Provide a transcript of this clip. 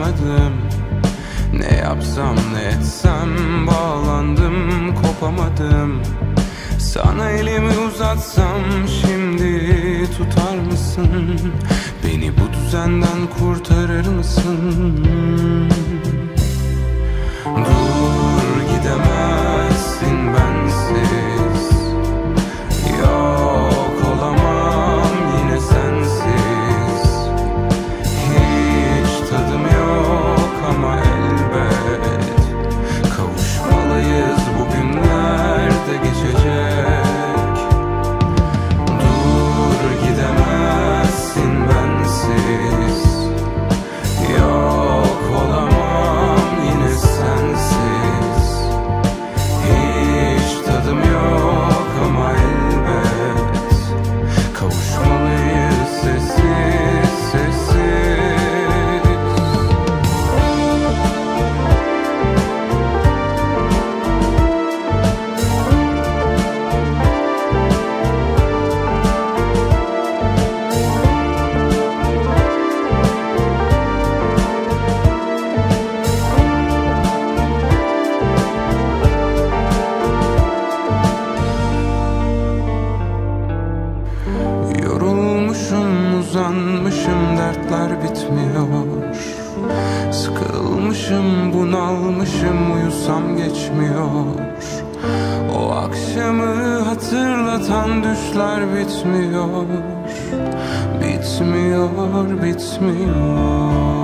uçamadım. Ne yapsam ne etsem bağlandım, kopamadım. Sana elimi uzatsam şimdi tutar mısın? Beni bu düzenden kurtarır mısın? Dur, gidemezsin bensiz. Yok olamam yine sensiz. Hiç tadım yok ama elbet kavuşmalıyız, bugünler de geçecek. Dur, gidemezsin bensiz. Yok olamam yine sensiz. Hiç tadım yok ama elbet kavuşmalıyız sessiz sessiz. Yorulmuşum, uzanmışım, dertler bitmiyor. Sıkılmışım, bunalmışım, uyusam geçmiyor. O akşamı hatırlatan düşler bitmiyor. Bitmiyor, bitmiyor.